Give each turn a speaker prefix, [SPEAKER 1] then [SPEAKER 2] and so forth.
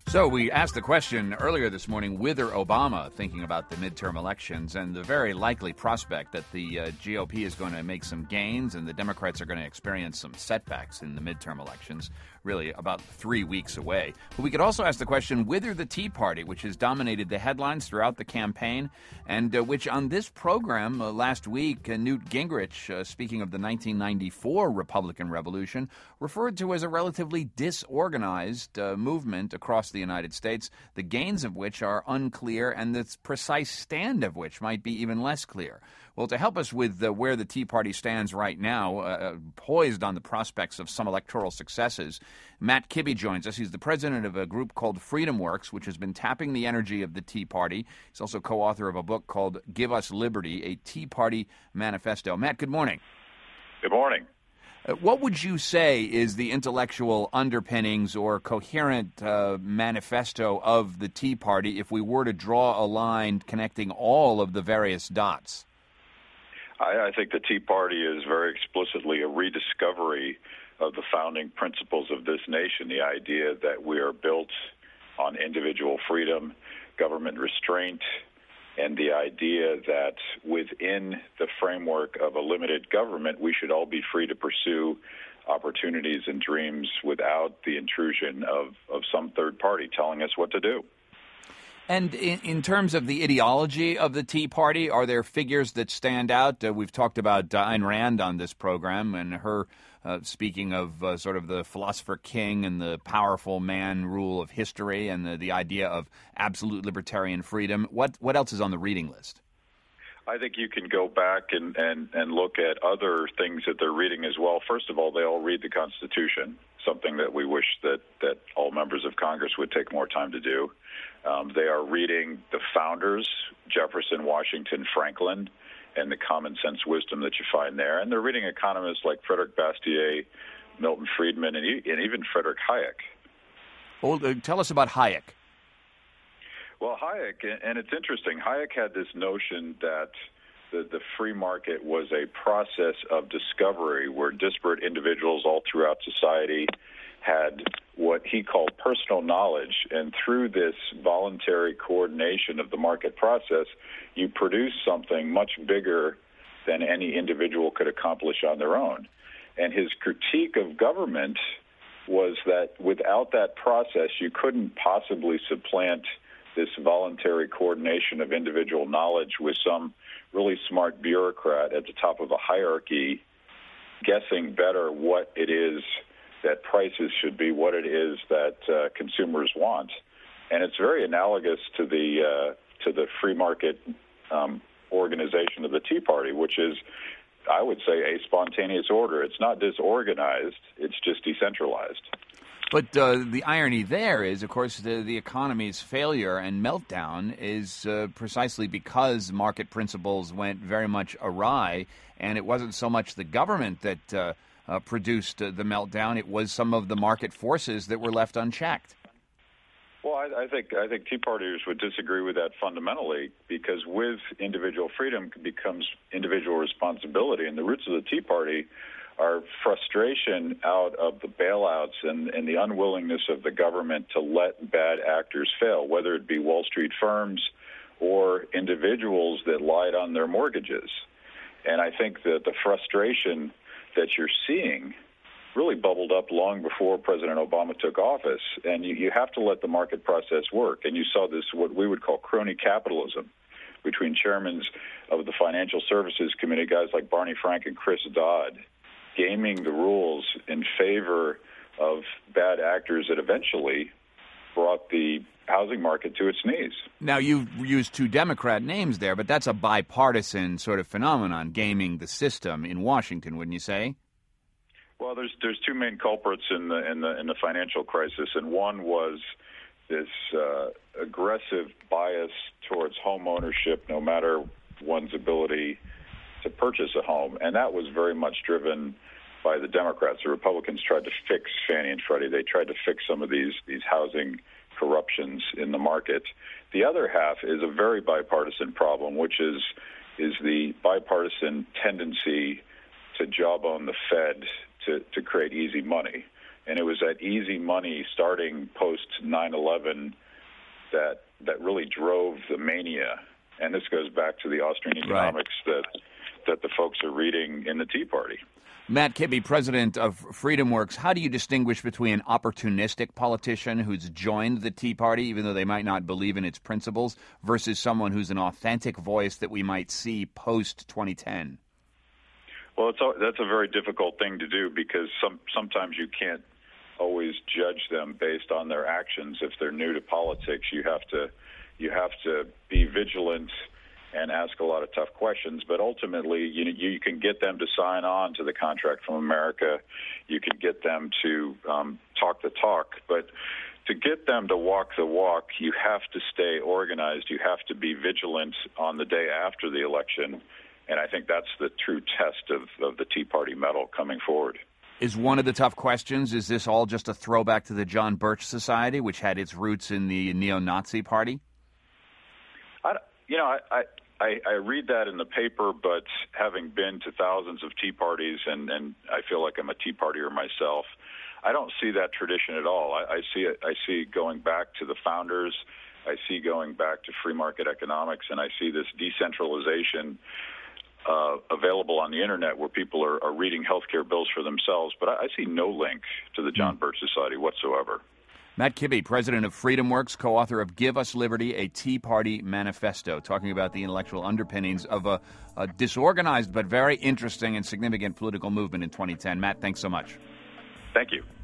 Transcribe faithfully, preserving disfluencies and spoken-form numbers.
[SPEAKER 1] So we asked the question earlier this morning, whether Obama thinking about the midterm elections and the very likely prospect that the uh, G O P is going to make some gains and the Democrats are going to experience some setbacks in the midterm elections, really about three weeks away. But we could also ask the question, whether the Tea Party, which has dominated the headlines throughout the campaign, and uh, which on this program uh, last week, uh, Newt Gingrich, uh, speaking of the nineteen ninety-four Republican Revolution, referred to as a relatively disorganized uh, movement across the United States, the gains of which are unclear and the precise stand of which might be even less clear. Well, to help us with uh, where the Tea Party stands right now, uh, poised on the prospects of some electoral successes, Matt Kibbe joins us. He's the president of a group called Freedom Works, which has been tapping the energy of the Tea Party. He's also co-author of a book called Give Us Liberty, a Tea Party Manifesto. Matt, good morning.
[SPEAKER 2] Good morning.
[SPEAKER 1] Uh, what would you say is the intellectual underpinnings or coherent uh, manifesto of the Tea Party if we were to draw a line connecting all of the various dots?
[SPEAKER 2] I, I think the Tea Party is very explicitly a rediscovery of the founding principles of this nation, the idea that we are built on individual freedom, government restraint, and the idea that within the framework of a limited government, we should all be free to pursue opportunities and dreams without the intrusion of, of some third party telling us what to do.
[SPEAKER 1] And in, in terms of the ideology of the Tea Party, are there figures that stand out? Uh, we've talked about Ayn Rand on this program and her uh, speaking of uh, sort of the philosopher king and the powerful man rule of history and the, the idea of absolute libertarian freedom. What what else is on the reading list?
[SPEAKER 2] I think you can go back and, and, and look at other things that they're reading as well. First of all, they all read the Constitution, something that we wish that, that all members of Congress would take more time to do. Um, they are reading the founders, Jefferson, Washington, Franklin, and the common sense wisdom that you find there. And they're reading economists like Frederick Bastiat, Milton Friedman, and, and even Friedrich Hayek.
[SPEAKER 1] Well, uh, tell us about Hayek.
[SPEAKER 2] Well, Hayek, and it's interesting, Hayek had this notion that the, the free market was a process of discovery where disparate individuals all throughout society had what he called personal knowledge, and through this voluntary coordination of the market process, you produce something much bigger than any individual could accomplish on their own. And his critique of government was that without that process, you couldn't possibly supplant this voluntary coordination of individual knowledge with some really smart bureaucrat at the top of a hierarchy guessing better what it is that prices should be, what it is that uh, consumers want. And it's very analogous to the uh, to the free market um, organization of the Tea Party, which is, I would say, a spontaneous order. It's not disorganized, it's just decentralized.
[SPEAKER 1] But uh, the irony there is, of course, the, the economy's failure and meltdown is uh, precisely because market principles went very much awry, and it wasn't so much the government that uh, uh, produced uh, the meltdown, it was some of the market forces that were left unchecked.
[SPEAKER 2] Well, I, I think I think Tea Partiers would disagree with that fundamentally, because with individual freedom becomes individual responsibility, and the roots of the Tea Party are frustration out of the bailouts and, and the unwillingness of the government to let bad actors fail, whether it be Wall Street firms or individuals that lied on their mortgages. And I think that the frustration that you're seeing really bubbled up long before President Obama took office. And you, you have to let the market process work. And you saw this, what we would call crony capitalism, between chairmen of the Financial Services Committee, guys like Barney Frank and Chris Dodd, gaming the rules in favor of bad actors that eventually brought the housing market to its knees.
[SPEAKER 1] Now, you've used two Democrat names there, but that's a bipartisan sort of phenomenon, gaming the system in Washington, wouldn't you say?
[SPEAKER 2] Well, there's there's two main culprits in the in the in the financial crisis, and one was this uh, aggressive bias towards home ownership, no matter one's ability to purchase a home, and that was very much driven by the Democrats. The Republicans tried to fix Fannie and Freddie. They tried to fix some of these these housing corruptions in the market. The other half is a very bipartisan problem, which is is the bipartisan tendency to jawbone the Fed to, to create easy money. And it was that easy money starting post nine eleven that that really drove the mania. And this goes back to the Austrian economics right. that that the folks are reading in the Tea Party.
[SPEAKER 1] Matt Kibbe, president of FreedomWorks, how do you distinguish between an opportunistic politician who's joined the Tea Party, even though they might not believe in its principles, versus someone who's an authentic voice that we might see post twenty ten?
[SPEAKER 2] Well, it's a, that's a very difficult thing to do because some, sometimes you can't always judge them based on their actions. If they're new to politics, you have to you have to be vigilant and ask a lot of tough questions. But ultimately, you you can get them to sign on to the contract from America. You can get them to um, talk the talk. But to get them to walk the walk, you have to stay organized. You have to be vigilant on the day after the election. And I think that's the true test of, of the Tea Party mettle coming forward.
[SPEAKER 1] Is one of the tough questions, is this all just a throwback to the John Birch Society, which had its roots in the neo-Nazi party?
[SPEAKER 2] I, you know, I, I, I read that in the paper, but having been to thousands of Tea Parties, and, and I feel like I'm a Tea Partier myself, I don't see that tradition at all. I, I see it. I see going back to the founders. I see going back to free market economics, and I see this decentralization uh, available on the internet where people are, are reading healthcare bills for themselves. But I, I see no link to the John Birch Society whatsoever.
[SPEAKER 1] Matt Kibbe, president of FreedomWorks, co-author of Give Us Liberty, a Tea Party Manifesto, talking about the intellectual underpinnings of a, a disorganized but very interesting and significant political movement in twenty ten. Matt, thanks so much.
[SPEAKER 2] Thank you.